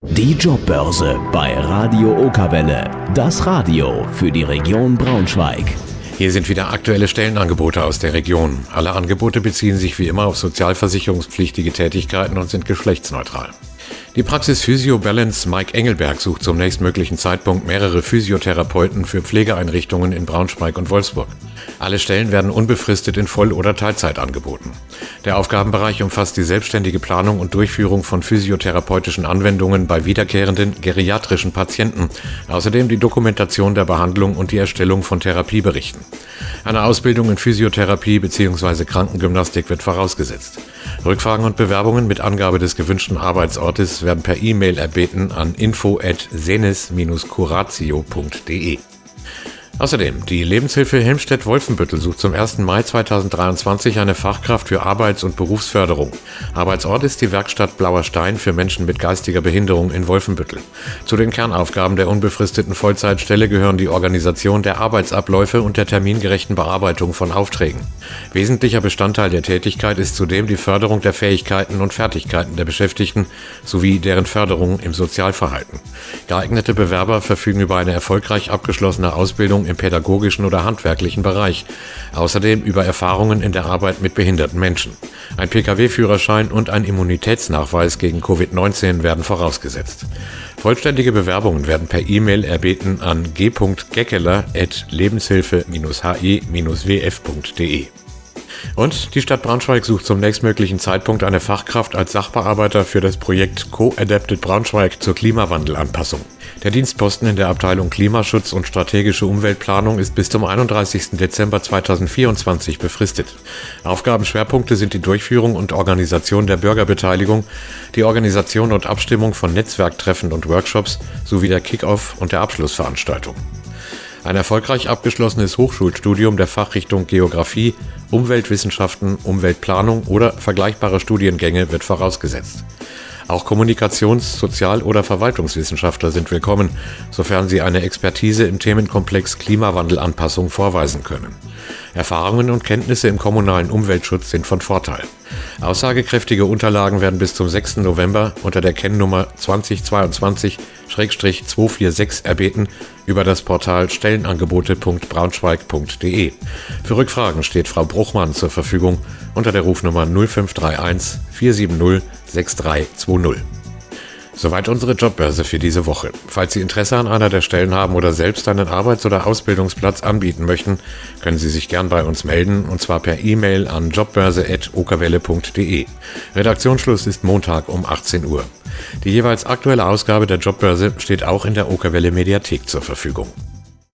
Die Jobbörse bei Radio Okerwelle. Das Radio für die Region Braunschweig. Hier sind wieder aktuelle Stellenangebote aus der Region. Alle Angebote beziehen sich wie immer auf sozialversicherungspflichtige Tätigkeiten und sind geschlechtsneutral. Die Praxis Physio Balance Mike Engelberg sucht zum nächstmöglichen Zeitpunkt mehrere Physiotherapeuten für Pflegeeinrichtungen in Braunschweig und Wolfsburg. Alle Stellen werden unbefristet in Voll- oder Teilzeit angeboten. Der Aufgabenbereich umfasst die selbstständige Planung und Durchführung von physiotherapeutischen Anwendungen bei wiederkehrenden geriatrischen Patienten, außerdem die Dokumentation der Behandlung und die Erstellung von Therapieberichten. Eine Ausbildung in Physiotherapie bzw. Krankengymnastik wird vorausgesetzt. Rückfragen und Bewerbungen mit Angabe des gewünschten Arbeitsortes werden per E-Mail erbeten an info@senes-curatio.de. Außerdem, die Lebenshilfe Helmstedt-Wolfenbüttel sucht zum 1. Mai 2023 eine Fachkraft für Arbeits- und Berufsförderung. Arbeitsort ist die Werkstatt Blauer Stein für Menschen mit geistiger Behinderung in Wolfenbüttel. Zu den Kernaufgaben der unbefristeten Vollzeitstelle gehören die Organisation der Arbeitsabläufe und der termingerechten Bearbeitung von Aufträgen. Wesentlicher Bestandteil der Tätigkeit ist zudem die Förderung der Fähigkeiten und Fertigkeiten der Beschäftigten sowie deren Förderung im Sozialverhalten. Geeignete Bewerber verfügen über eine erfolgreich abgeschlossene Ausbildung im pädagogischen oder handwerklichen Bereich. Außerdem über Erfahrungen in der Arbeit mit behinderten Menschen. Ein Pkw-Führerschein und ein Immunitätsnachweis gegen Covid-19 werden vorausgesetzt. Vollständige Bewerbungen werden per E-Mail erbeten an g.geckeler@lebenshilfe-he-wf.de. Und die Stadt Braunschweig sucht zum nächstmöglichen Zeitpunkt eine Fachkraft als Sachbearbeiter für das Projekt Co-Adapted Braunschweig zur Klimawandelanpassung. Der Dienstposten in der Abteilung Klimaschutz und strategische Umweltplanung ist bis zum 31. Dezember 2024 befristet. Aufgabenschwerpunkte sind die Durchführung und Organisation der Bürgerbeteiligung, die Organisation und Abstimmung von Netzwerktreffen und Workshops sowie der Kick-Off und der Abschlussveranstaltung. Ein erfolgreich abgeschlossenes Hochschulstudium der Fachrichtung Geografie, Umweltwissenschaften, Umweltplanung oder vergleichbare Studiengänge wird vorausgesetzt. Auch Kommunikations-, Sozial- oder Verwaltungswissenschaftler sind willkommen, sofern sie eine Expertise im Themenkomplex Klimawandelanpassung vorweisen können. Erfahrungen und Kenntnisse im kommunalen Umweltschutz sind von Vorteil. Aussagekräftige Unterlagen werden bis zum 6. November unter der Kennnummer 2022-246 erbeten über das Portal stellenangebote.braunschweig.de. Für Rückfragen steht Frau Bruchmann zur Verfügung unter der Rufnummer 0531 470 6320. Soweit unsere Jobbörse für diese Woche. Falls Sie Interesse an einer der Stellen haben oder selbst einen Arbeits- oder Ausbildungsplatz anbieten möchten, können Sie sich gern bei uns melden, und zwar per E-Mail an jobbörse@okerwelle.de. Redaktionsschluss ist Montag um 18 Uhr. Die jeweils aktuelle Ausgabe der Jobbörse steht auch in der Okerwelle Mediathek zur Verfügung.